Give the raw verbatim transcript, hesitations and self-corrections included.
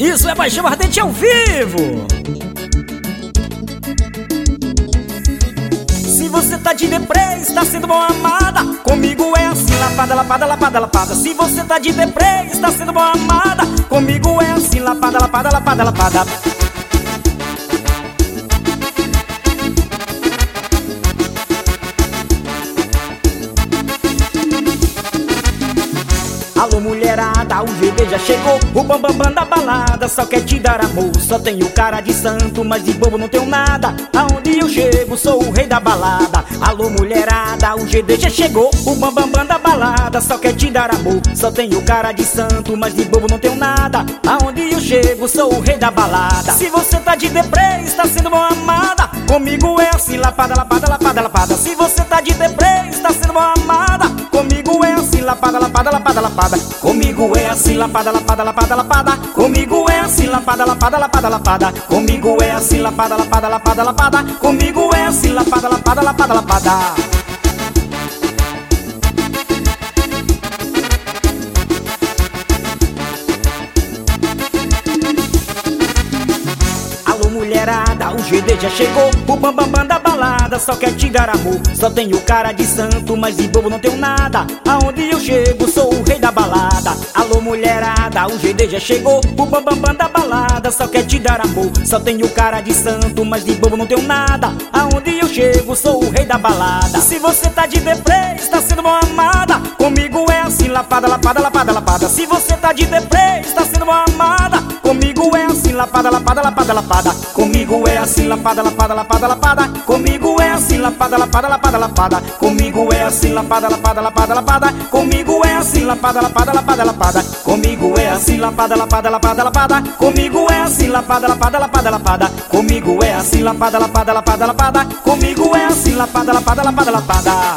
Isso é Paixão Ardente ao vivo. Se você tá de deprê, está sendo mal amada. Comigo é assim, lapada, lapada, lapada, lapada. Se você tá de deprê, está sendo mal amada. Comigo é assim, lapada, lapada, lapada, lapada. Alô mulherada, o G D já chegou. O bambambam bam, bam da balada só quer te dar amor. Só tenho cara de santo, mas de bobo não tenho nada. Aonde eu chego, sou o rei da balada. Alô mulherada, o G D já chegou. O bambambam bam, bam da balada só quer te dar amor. Só tenho cara de santo, mas de bobo não tenho nada. Aonde eu chego, sou o rei da balada. Se você tá de deprê, está sendo mal amada. Comigo é assim, lapada, lapada, lapada, lapada. Se você tá de deprê, está sendo mal amada. Comigo é assim, lapada, lapada, lapada, lapada. Comigo é assim, lapada, lapada, lapada, lapada. Comigo é assim, lapada, lapada, lapada, lapada. Comigo é assim, lapada, lapada, lapada, lapada. Comigo é assim, lapada, lapada, lapada, lapada. Mulherada, o G D já chegou. O bambambam bam, bam da balada só quer te dar amor. Só tenho cara de santo, mas de bobo não tenho nada. Aonde eu chego, sou o rei da balada. Alô mulherada, o G D já chegou. O bambambam bam, bam da balada só quer te dar amor. Só tenho cara de santo, mas de bobo não tenho nada. Aonde eu chego, sou o rei da balada. Se você tá de deprê, está sendo mal amada. Comigo é assim, lapada, lapada, lapada, lapada. Se você tá de deprê, está sendo mal amada. Comigo é assim, lapada, lapada, lapada, lapada. Comigo é assim, lapada, lapada, lapada, lapada. Comigo é assim, lapada, lapada, lapada, lapada. Comigo é assim, lapada, lapada, lapada, lapada. Comigo é assim, lapada, lapada, lapada, lapada. Comigo é assim, lapada, lapada, lapada, lapada. Comigo é assim, lapada, lapada, lapada, lapada. Comigo é assim, lapada, lapada, lapada, lapada. Comigo é assim, lapada, lapada, lapada, lapada.